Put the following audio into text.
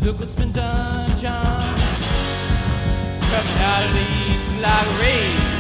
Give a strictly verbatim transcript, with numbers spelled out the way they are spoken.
Look what's been done, John. Coming out of the east like rain.